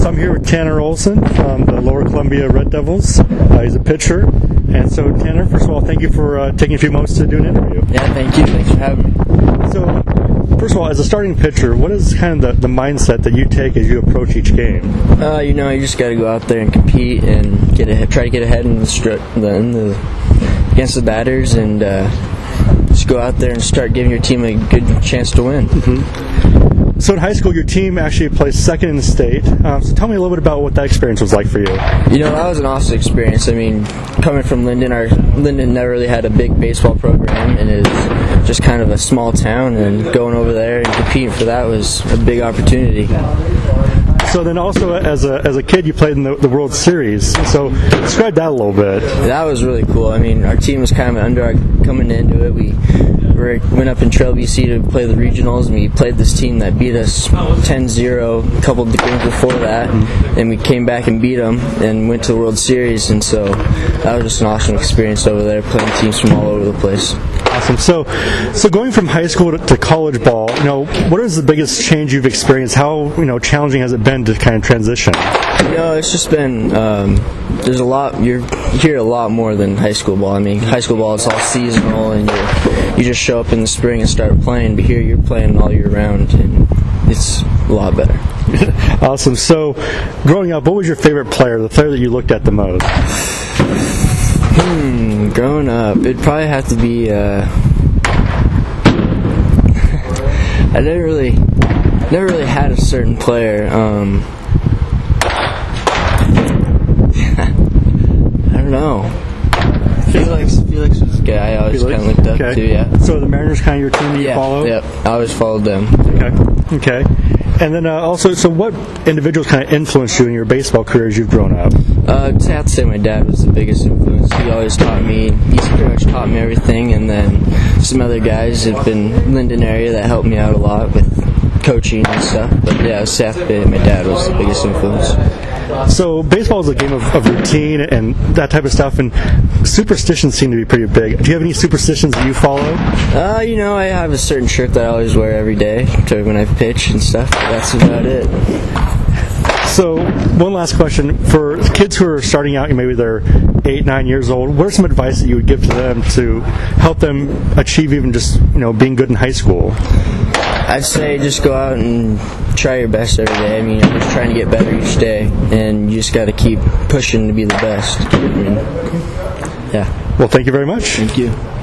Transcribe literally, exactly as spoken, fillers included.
So I'm here with Tanner Olson from the Lower Columbia Red Devils. Uh, he's a pitcher. And so, Tanner, first of all, thank you for uh, taking a few moments to do an interview. Yeah, thank you. Thanks for having me. So, first of all, as a starting pitcher, what is kind of the, the mindset that you take as you approach each game? Uh, you know, you just got to go out there and compete and get ahead, try to get ahead in the, stri- the, in the against the batters, and uh, just go out there and start giving your team a good chance to win. Mm-hmm. So in high school, your team actually placed second in the state. Um, so tell me a little bit about what that experience was like for you. You know, that was an awesome experience. I mean, coming from Linden, our Linden never really had a big baseball program, and it was just kind of a small town, and going over there and competing for that was a big opportunity. So then also as a as a kid, you played in the, the World Series. So describe that a little bit. That was really cool. I mean, our team was kind of under coming into it. We We went up in Trail B C to play the regionals, and we played this team that beat us ten zero a couple of games before that, and we came back and beat them and went to the World Series, and so that was just an awesome experience over there, playing teams from all over the place. Awesome. So, so going from high school to, to college ball, you know, what is the biggest change you've experienced? How, you know, challenging has it been to kind of transition? You know, it's just been, um, there's a lot, you're, you hear a lot more than high school ball. I mean, high school ball, it's all seasonal, and you you just show up in the spring and start playing, but here you're playing all year round, and it's a lot better. Awesome. So, growing up, what was your favorite player, the player that you looked at the most? Hmm, growing up, it'd probably have to be, uh, I never really, never really had a certain player, um, I don't know. Felix, Felix was a guy I always kind of looked up okay. to, yeah. So the Mariners kind of your team that you yeah, follow? Yep, I always followed them. Okay, okay. And then uh, also, so what individuals kind of influenced you in your baseball career as you've grown up? Uh, I'd have to say my dad was the biggest influence. He always taught me, he's pretty much taught me everything, and then some other guys have been Linden area that helped me out a lot with coaching and stuff. But yeah, Seth, my dad was the biggest influence. So baseball is a game of, of routine and that type of stuff, and superstitions seem to be pretty big. Do you have any superstitions that you follow? Uh, you know, I have a certain shirt that I always wear every day to when I pitch and stuff. But that's about it. So one last question. For kids who are starting out, maybe they're eight, nine years old, what are some advice that you would give to them to help them achieve even just, you know, being good in high school? I'd say just go out and try your best every day. I mean, you're just trying to get better each day, and you just got to keep pushing to be the best. I mean, yeah. Well, thank you very much. Thank you.